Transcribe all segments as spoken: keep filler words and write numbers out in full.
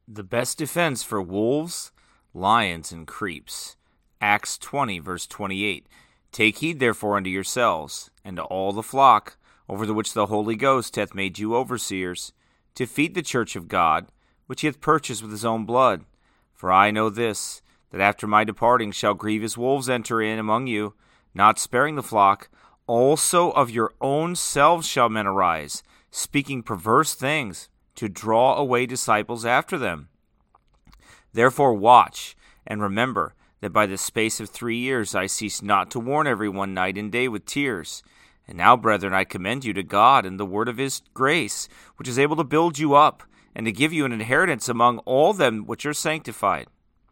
The best defense for wolves, lions, and creeps. Acts twenty, verse twenty-eight. Take heed therefore unto yourselves, and to all the flock, over the which the Holy Ghost hath made you overseers, to feed the church of God, which he hath purchased with his own blood. For I know this, that after my departing shall grievous wolves enter in among you, not sparing the flock. Also of your own selves shall men arise, speaking perverse things, to draw away disciples after them. Therefore watch, and remember that by the space of three years I ceased not to warn every one night and day with tears. And now, brethren, I commend you to God and the word of his grace, which is able to build you up, and to give you an inheritance among all them which are sanctified.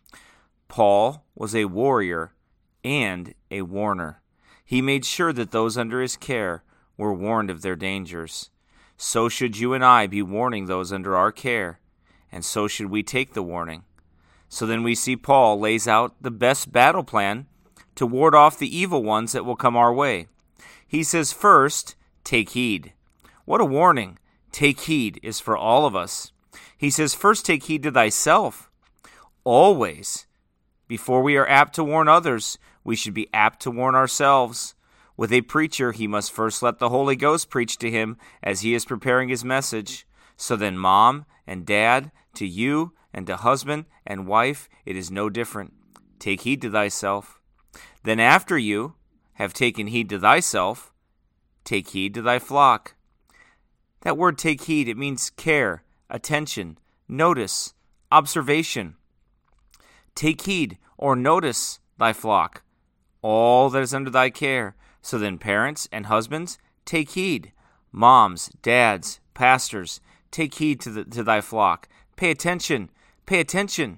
Paul was a warrior and a warner. He made sure that those under his care were warned of their dangers. So should you and I be warning those under our care, and so should we take the warning. So then we see Paul lays out the best battle plan to ward off the evil ones that will come our way. He says, first, take heed. What a warning. Take heed is for all of us. He says, first take heed to thyself. Always, before we are apt to warn others, we should be apt to warn ourselves. With a preacher, he must first let the Holy Ghost preach to him as he is preparing his message. So then, mom and dad, to you and to husband and wife, it is no different. Take heed to thyself. Then after you have taken heed to thyself, take heed to thy flock. That word take heed, it means care, attention, notice, observation. Take heed or notice thy flock, all that is under thy care. So then parents and husbands, take heed. Moms, dads, pastors, take heed to, the, to thy flock. Pay attention, pay attention.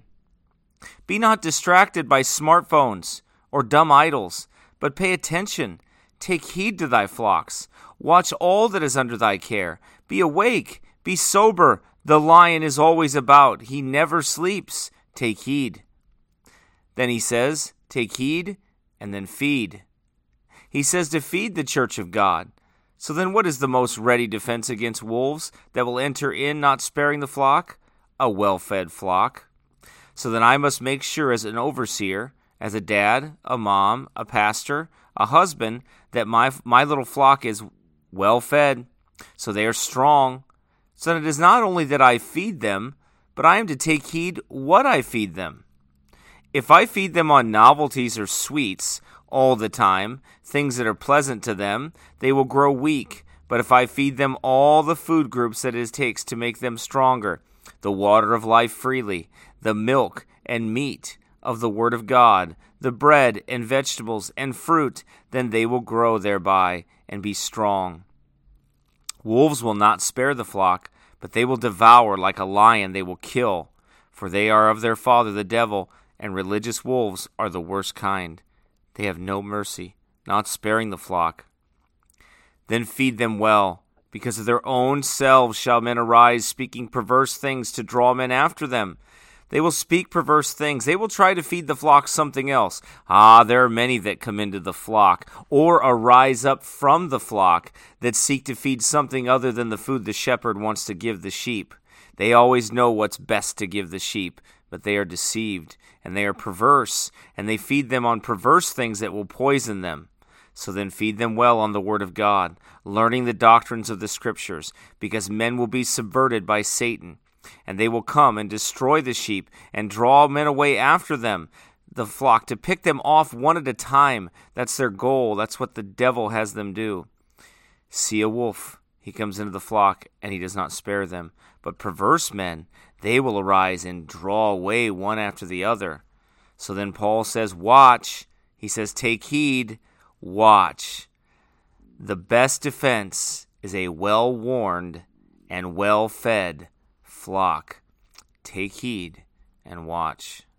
Be not distracted by smartphones or dumb idols, but pay attention. Take heed to thy flocks. Watch all that is under thy care. Be awake, be sober. The lion is always about. He never sleeps. Take heed. Then he says, take heed and then feed. He says to feed the church of God. So then what is the most ready defense against wolves that will enter in, not sparing the flock? A well-fed flock. So then I must make sure as an overseer, as a dad, a mom, a pastor, a husband, that my my little flock is well-fed, so they are strong. So that it is not only that I feed them, but I am to take heed what I feed them. If I feed them on novelties or sweets all the time, things that are pleasant to them, they will grow weak. But if I feed them all the food groups that it takes to make them stronger, the water of life freely, the milk and meat of the word of God, the bread and vegetables and fruit, then they will grow thereby and be strong. Wolves will not spare the flock, but they will devour like a lion, they will kill. For they are of their father the devil, and religious wolves are the worst kind. They have no mercy, not sparing the flock. Then feed them well, because of their own selves shall men arise, speaking perverse things to draw men after them. They will speak perverse things. They will try to feed the flock something else. Ah, there are many that come into the flock, or arise up from the flock, that seek to feed something other than the food the shepherd wants to give the sheep. They always know what's best to give the sheep, but they are deceived, and they are perverse, and they feed them on perverse things that will poison them. So then feed them well on the word of God, learning the doctrines of the Scriptures, because men will be subverted by Satan, and they will come and destroy the sheep and draw men away after them, the flock, to pick them off one at a time. That's their goal. That's what the devil has them do. See a wolf. He comes into the flock, and he does not spare them. But perverse men, they will arise and draw away one after the other. So then Paul says, watch. He says, take heed, watch. The best defense is a well-warned and well-fed flock. Take heed and watch.